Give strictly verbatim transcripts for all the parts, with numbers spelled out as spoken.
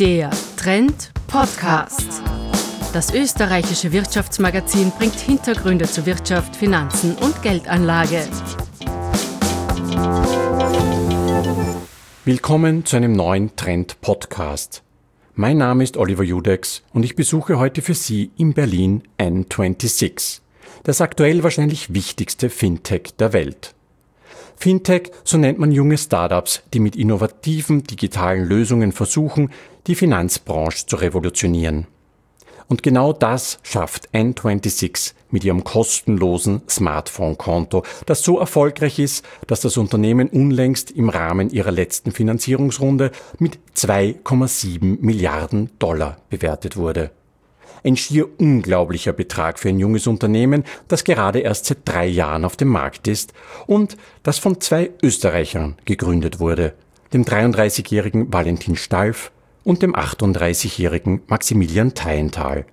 Der Trend Podcast. Das österreichische Wirtschaftsmagazin bringt Hintergründe zu Wirtschaft, Finanzen und Geldanlage. Willkommen zu einem neuen Trend Podcast. Mein Name ist Oliver Judex und ich besuche heute für Sie in Berlin N sechsundzwanzig, das aktuell wahrscheinlich wichtigste Fintech der Welt. Fintech, so nennt man junge Startups, die mit innovativen digitalen Lösungen versuchen, die Finanzbranche zu revolutionieren. Und genau das schafft N sechsundzwanzig mit ihrem kostenlosen Smartphone-Konto, das so erfolgreich ist, dass das Unternehmen unlängst im Rahmen ihrer letzten Finanzierungsrunde mit zwei Komma sieben Milliarden Dollar bewertet wurde. Ein schier unglaublicher Betrag für ein junges Unternehmen, das gerade erst seit drei Jahren auf dem Markt ist und das von zwei Österreichern gegründet wurde, dem dreiunddreißigjährigen Valentin Stalf und dem achtunddreißigjährigen Maximilian Thayenthal.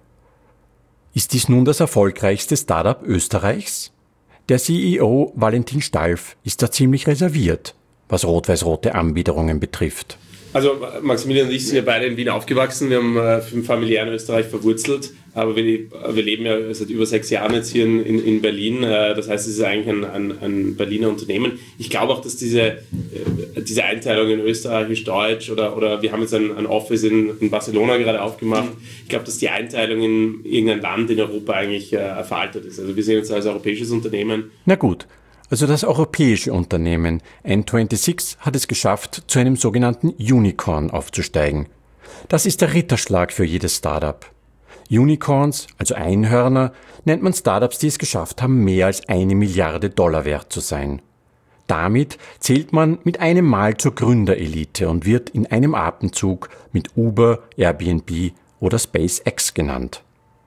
Ist dies nun das erfolgreichste Startup Österreichs? Der C E O Valentin Stalf ist da ziemlich reserviert, was rot-weiß-rote Anbiederungen betrifft. Also Maximilian und ich sind ja beide in Wien aufgewachsen, wir haben äh, im familiären Österreich verwurzelt, aber wir, wir leben ja seit über sechs Jahren jetzt hier in, in, in Berlin, äh, das heißt, es ist eigentlich ein, ein, ein Berliner Unternehmen. Ich glaube auch, dass diese, äh, diese Einteilung in Österreichisch, Deutsch oder, oder wir haben jetzt ein, ein Office in, in Barcelona gerade aufgemacht, ich glaube, dass die Einteilung in irgendein Land in Europa eigentlich äh, veraltet ist. Also wir sehen uns als europäisches Unternehmen. Na gut. Also das europäische Unternehmen N sechsundzwanzig hat es geschafft, zu einem sogenannten Unicorn aufzusteigen. Das ist der Ritterschlag für jedes Startup. Unicorns, also Einhörner, nennt man Startups, die es geschafft haben, mehr als eine Milliarde Dollar wert zu sein. Damit zählt man mit einem Mal zur Gründerelite und wird in einem Atemzug mit Uber, Airbnb oder SpaceX genannt.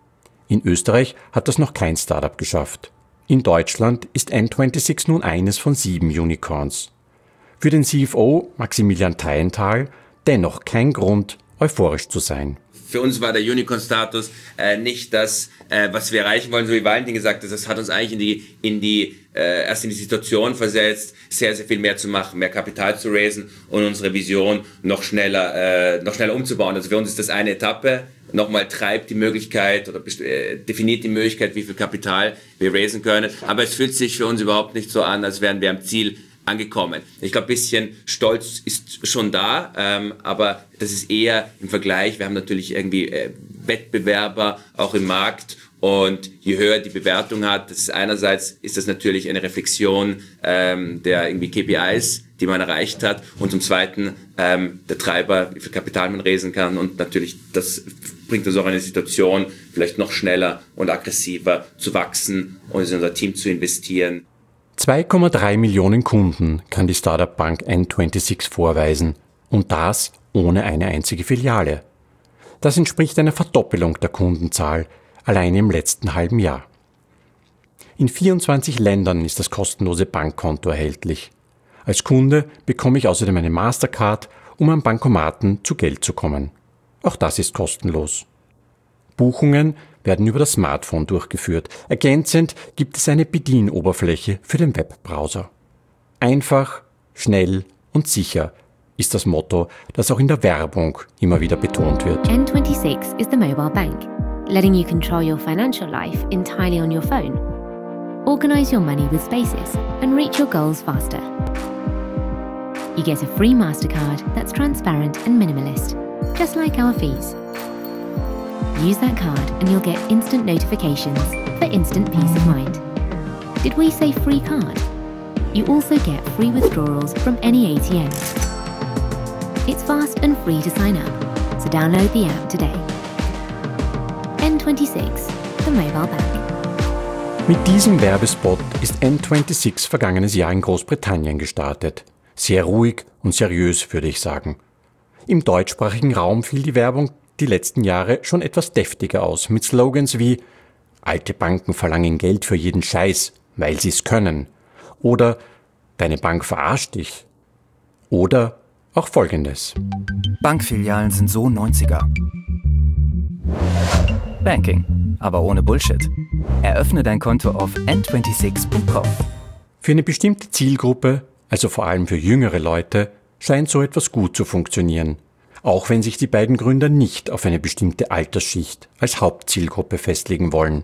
In Österreich hat das noch kein Startup geschafft. In Deutschland ist N sechsundzwanzig nun eines von sieben Unicorns. Für den C F O Maximilian Thayenthal dennoch kein Grund, euphorisch zu sein. Für uns war der Unicorn-Status äh, nicht das, äh, was wir erreichen wollen, so wie Valentin gesagt hat. Das hat uns eigentlich in die, in die äh, erst in die Situation versetzt, sehr, sehr viel mehr zu machen, mehr Kapital zu raisen und unsere Vision noch schneller, äh, noch schneller umzubauen. Also für uns ist das eine Etappe. Nochmal treibt die Möglichkeit oder äh, definiert die Möglichkeit, wie viel Kapital wir raisen können. Aber es fühlt sich für uns überhaupt nicht so an, als wären wir am Ziel angekommen. Ich glaube, ein bisschen Stolz ist schon da, ähm, aber das ist eher im Vergleich. Wir haben natürlich irgendwie äh, Wettbewerber auch im Markt und je höher die Bewertung hat, das ist einerseits ist das natürlich eine Reflexion ähm, der irgendwie K P Is, die man erreicht hat und zum Zweiten ähm, der Treiber, wie viel Kapital man raisen kann und natürlich das bringt uns auch in eine Situation, vielleicht noch schneller und aggressiver zu wachsen und in unser Team zu investieren. zwei Komma drei Millionen Kunden kann die Startup-Bank N sechsundzwanzig vorweisen und das ohne eine einzige Filiale. Das entspricht einer Verdoppelung der Kundenzahl allein im letzten halben Jahr. In vierundzwanzig Ländern ist das kostenlose Bankkonto erhältlich. Als Kunde bekomme ich außerdem eine Mastercard, um am Bankomaten zu Geld zu kommen. Auch das ist kostenlos. Buchungen werden über das Smartphone durchgeführt. Ergänzend gibt es eine Bedienoberfläche für den Webbrowser. Einfach, schnell und sicher ist das Motto, das auch in der Werbung immer wieder betont wird. N sechsundzwanzig is the mobile bank, letting you control your financial life entirely on your phone. Organize your money with Spaces and reach your goals faster. You get a free MasterCard that's transparent and minimalist, just like our fees. Use that card and you'll get instant notifications for instant peace of mind. Did we say free card? You also get free withdrawals from any A T M. It's fast and free to sign up, so download the app today. N sechsundzwanzig, the mobile bank. Mit diesem Werbespot ist N sechsundzwanzig vergangenes Jahr in Großbritannien gestartet. Sehr ruhig und seriös, würde ich sagen. Im deutschsprachigen Raum fiel die Werbung die letzten Jahre schon etwas deftiger aus, mit Slogans wie „Alte Banken verlangen Geld für jeden Scheiß, weil sie's können" oder „Deine Bank verarscht dich" oder auch Folgendes. Bankfilialen sind so neunziger. Banking, aber ohne Bullshit. Eröffne dein Konto auf N sechsundzwanzig Punkt com. Für eine bestimmte Zielgruppe, also vor allem für jüngere Leute, scheint so etwas gut zu funktionieren. auch wenn sich die beiden Gründer nicht auf eine bestimmte Altersschicht als Hauptzielgruppe festlegen wollen.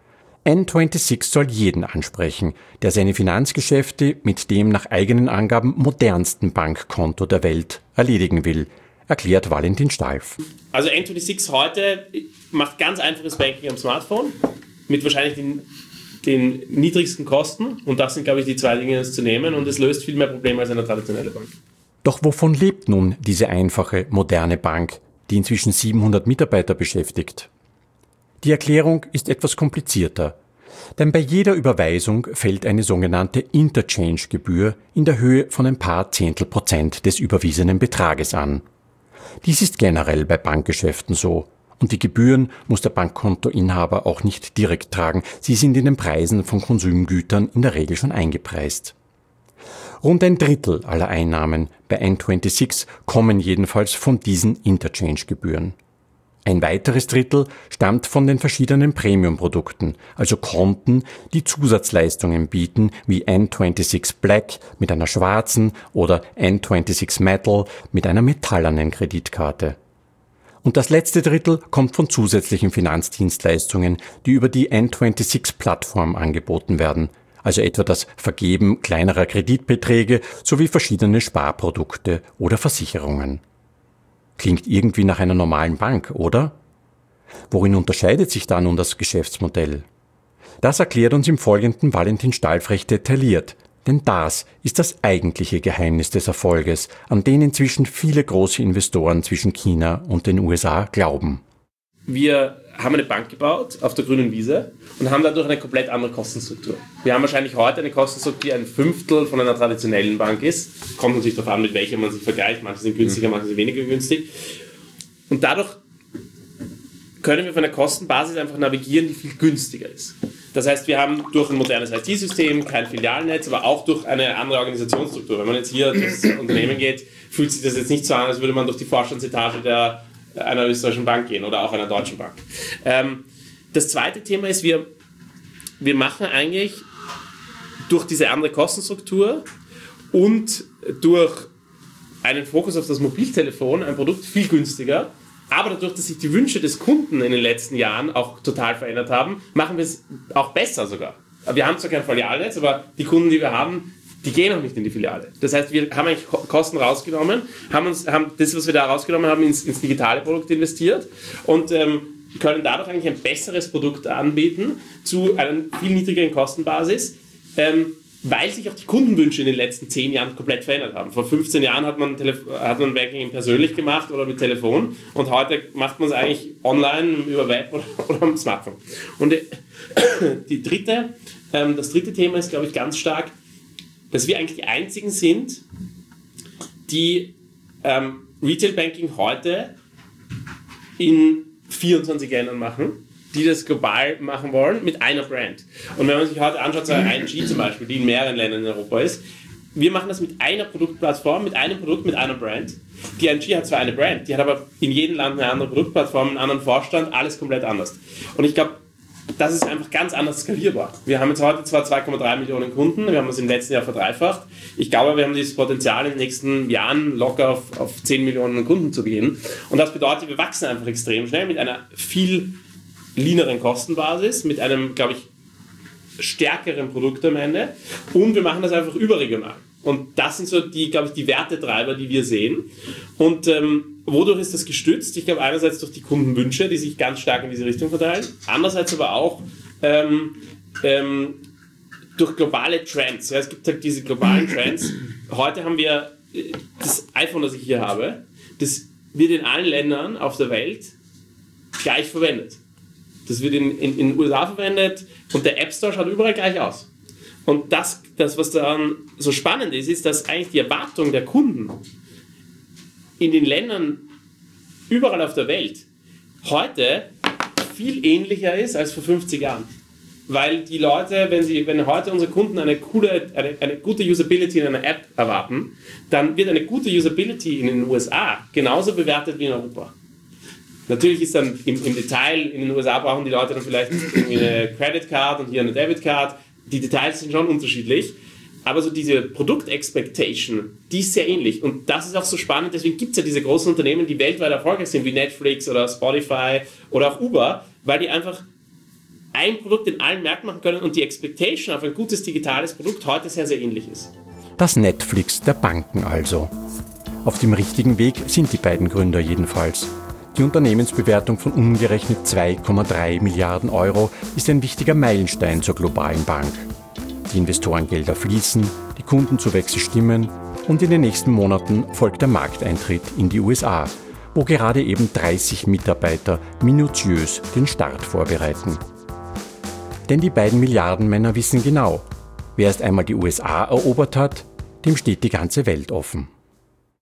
N sechsundzwanzig soll jeden ansprechen, der seine Finanzgeschäfte mit dem nach eigenen Angaben modernsten Bankkonto der Welt erledigen will, erklärt Valentin Stalf. Also N sechsundzwanzig heute macht ganz einfaches Banking am Smartphone mit wahrscheinlich den, den niedrigsten Kosten, und das sind, glaube ich, die zwei Dinge, das zu nehmen, und es löst viel mehr Probleme als eine traditionelle Bank. Doch wovon lebt nun diese einfache, moderne Bank, die inzwischen siebenhundert Mitarbeiter beschäftigt? Die Erklärung ist etwas komplizierter, denn bei jeder Überweisung fällt eine sogenannte Interchange-Gebühr in der Höhe von ein paar Zehntel Prozent des überwiesenen Betrages an. Dies ist generell bei Bankgeschäften so, und die Gebühren muss der Bankkontoinhaber auch nicht direkt tragen, sie sind in den Preisen von Konsumgütern in der Regel schon eingepreist. Rund ein Drittel aller Einnahmen bei N sechsundzwanzig kommen jedenfalls von diesen Interchange-Gebühren. Ein weiteres Drittel stammt von den verschiedenen Premium-Produkten, also Konten, die Zusatzleistungen bieten, wie N sechsundzwanzig Black mit einer schwarzen oder N sechsundzwanzig Metal mit einer metallenen Kreditkarte. Und das letzte Drittel kommt von zusätzlichen Finanzdienstleistungen, die über die N sechsundzwanzig-Plattform angeboten werden, also etwa das Vergeben kleinerer Kreditbeträge sowie verschiedene Sparprodukte oder Versicherungen. Klingt irgendwie nach einer normalen Bank, oder? Worin unterscheidet sich da nun das Geschäftsmodell? Das erklärt uns im Folgenden Valentin Stalf recht detailliert, denn das ist das eigentliche Geheimnis des Erfolges, an den inzwischen viele große Investoren zwischen China und den U S A glauben. Wir haben eine Bank gebaut auf der grünen Wiese und haben dadurch eine komplett andere Kostenstruktur. Wir haben wahrscheinlich heute eine Kostenstruktur, die ein Fünftel von einer traditionellen Bank ist. Kommt natürlich darauf an, mit welcher man sich vergleicht. Manche sind günstiger, manche sind weniger günstig. Und dadurch können wir auf einer Kostenbasis einfach navigieren, die viel günstiger ist. Das heißt, wir haben durch ein modernes I T-System, kein Filialnetz, aber auch durch eine andere Organisationsstruktur. Wenn man jetzt hier durchs Unternehmen geht, fühlt sich das jetzt nicht so an, als würde man durch die Vorstandsetage der einer österreichischen Bank gehen oder auch einer deutschen Bank. Ähm, das zweite Thema ist, wir, wir machen eigentlich durch diese andere Kostenstruktur und durch einen Fokus auf das Mobiltelefon ein Produkt viel günstiger, aber dadurch, dass sich die Wünsche des Kunden in den letzten Jahren auch total verändert haben, machen wir es auch besser sogar. Wir haben zwar kein Filialnetz, aber die Kunden, die wir haben, die gehen auch nicht in die Filiale. Das heißt, wir haben eigentlich Kosten rausgenommen, haben uns, haben das, was wir da rausgenommen haben, ins, ins digitale Produkt investiert und ähm, können dadurch eigentlich ein besseres Produkt anbieten zu einer viel niedrigeren Kostenbasis, ähm, weil sich auch die Kundenwünsche in den letzten zehn Jahren komplett verändert haben. Vor fünfzehn Jahren hat man, Telef- hat man Banking persönlich gemacht oder mit Telefon, und heute macht man es eigentlich online über Web oder, oder am Smartphone. Und die, die dritte, ähm, das dritte Thema ist, glaube ich, ganz stark, dass wir eigentlich die einzigen sind, die ähm, Retail Banking heute in vierundzwanzig Ländern machen, die das global machen wollen, mit einer Brand. Und wenn man sich heute anschaut, so I N G zum Beispiel, die in mehreren Ländern in Europa ist, wir machen das mit einer Produktplattform, mit einem Produkt, mit einer Brand. Die I N G hat zwar eine Brand, die hat aber in jedem Land eine andere Produktplattform, einen anderen Vorstand, alles komplett anders. Und ich glaube, das ist einfach ganz anders skalierbar. Wir haben jetzt heute zwar zwei Komma drei Millionen Kunden, wir haben das im letzten Jahr verdreifacht. Ich glaube, wir haben dieses Potenzial in den nächsten Jahren locker auf, auf zehn Millionen Kunden zu gehen. Und das bedeutet, wir wachsen einfach extrem schnell mit einer viel leaneren Kostenbasis, mit einem, glaube ich, stärkeren Produkt am Ende, und wir machen das einfach überregional. Und das sind so die, glaube ich, die Wertetreiber, die wir sehen. Und ähm, wodurch ist das gestützt? Ich glaube, einerseits durch die Kundenwünsche, die sich ganz stark in diese Richtung verteilen, andererseits aber auch ähm, ähm, durch globale Trends. Ja, es gibt halt diese globalen Trends. Heute haben wir das iPhone, das ich hier habe, das wird in allen Ländern auf der Welt gleich verwendet. Das wird in, in, in den U S A verwendet und der App Store schaut überall gleich aus. Und das, das, was daran so spannend ist, ist, dass eigentlich die Erwartung der Kunden in den Ländern überall auf der Welt heute viel ähnlicher ist als vor fünfzig Jahren. Weil die Leute, wenn sie, wenn heute unsere Kunden eine coole, eine, eine gute Usability in einer App erwarten, dann wird eine gute Usability in den U S A genauso bewertet wie in Europa. Natürlich ist dann im, im Detail, in den U S A brauchen die Leute dann vielleicht irgendwie eine Credit Card und hier eine Debit Card. Die Details sind schon unterschiedlich, aber so diese Produkt-Expectation, die ist sehr ähnlich. Und das ist auch so spannend, deswegen gibt es ja diese großen Unternehmen, die weltweit erfolgreich sind, wie Netflix oder Spotify oder auch Uber, weil die einfach ein Produkt in allen Märkten machen können und die Expectation auf ein gutes digitales Produkt heute sehr, sehr ähnlich ist. Das Netflix der Banken also. Auf dem richtigen Weg sind die beiden Gründer jedenfalls. Die Unternehmensbewertung von umgerechnet zwei Komma drei Milliarden Euro ist ein wichtiger Meilenstein zur globalen Bank. Die Investorengelder fließen, die Kundenzuwächse stimmen und in den nächsten Monaten folgt der Markteintritt in die U S A, wo gerade eben dreißig Mitarbeiter minutiös den Start vorbereiten. Denn die beiden Milliardenmänner wissen genau, wer erst einmal die U S A erobert hat, dem steht die ganze Welt offen.